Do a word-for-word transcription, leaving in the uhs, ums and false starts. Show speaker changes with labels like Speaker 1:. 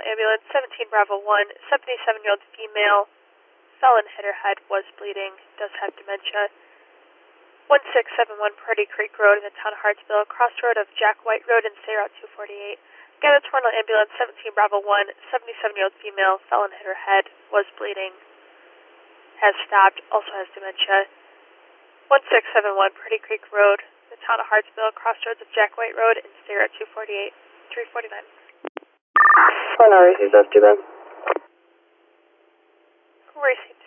Speaker 1: Toronto ambulance, seventeen Bravo one, seventy-seven-year-old female, fell and hit her head, was bleeding, does have dementia. one six seven one Purdy Creek Road in the town of Hartsville, crossroad of Jack White Road and State Route two forty-eight. Again, a Toronto ambulance, seventeen Bravo one, seventy-seven-year-old female, fell and hit her head, was bleeding, has stopped, also has dementia. one six seven one Purdy Creek Road, the town of Hartsville, crossroads of Jack White Road and State Route two forty-eight, three forty-nine.
Speaker 2: Phone receives us, too bad.
Speaker 1: Receive.